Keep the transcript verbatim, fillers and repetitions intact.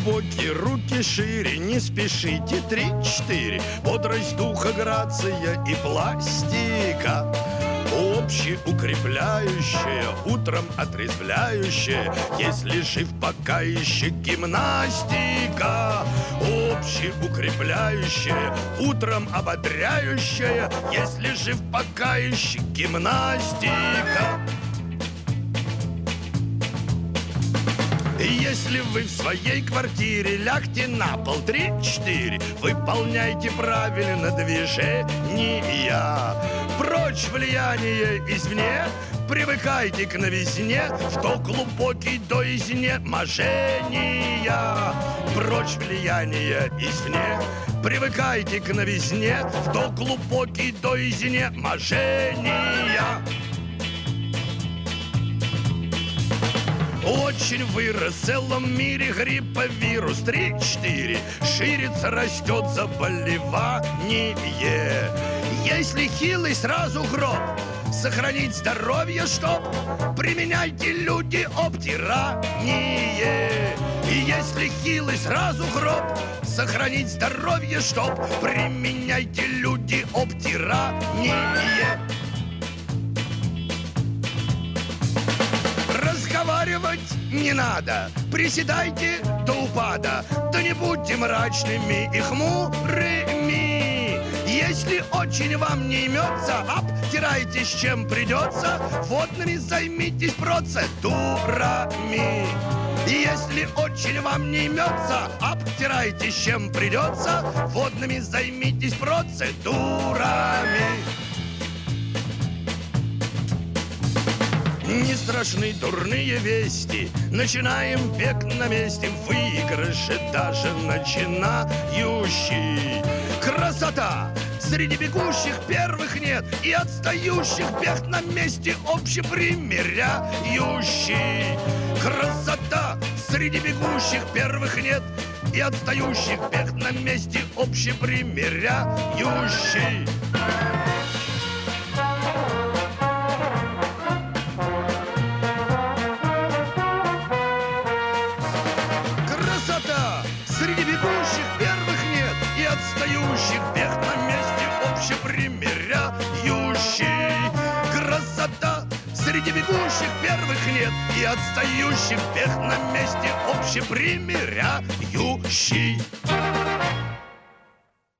глубокие, руки шире, не спешите, три-четыре. Бодрость духа, грация и пластика. Общеукрепляющая, утром отрезвляющая, если жив пока еще гимнастика. Общеукрепляющая, утром ободряющая, если жив пока еще гимнастика. Если вы в своей квартире, лягте на пол, три-четыре. Выполняйте правильно движения. Прочь влияние извне, привыкайте к новизне, в то глубокий до изнеможения. Прочь влияние извне, привыкайте к новизне, в то глубокий до изнеможения. Очень вырос в целом мире грипповирус, три-четыре. Ширится, растет заболевание. Если хилый, сразу гроб. Сохранить здоровье, чтоб применяйте, люди, обтирание. И если хилый, сразу гроб. Сохранить здоровье, чтоб применяйте, люди, обтирание. Разговаривать не надо, приседайте до упада, да не будьте мрачными и хмурыми. Если очень вам не имется, обтирайтесь чем придется, водными займитесь процедурами. Если очень вам не имется, обтирайтесь чем придется, водными займитесь процедурами. Не страшны дурные вести, начинаем бег на месте, в выигрыше даже начинающий. Красота! Среди бегущих первых нет, и отстающих бег на месте общепримиряющий. Красота! Среди бегущих первых нет, и отстающих бег на месте общепримиряющий. Среди бегущих первых нет, и отстающих бег на месте общепримиряющий. Красота! Среди бегущих первых нет, и отстающих бег на месте общепримиряющий.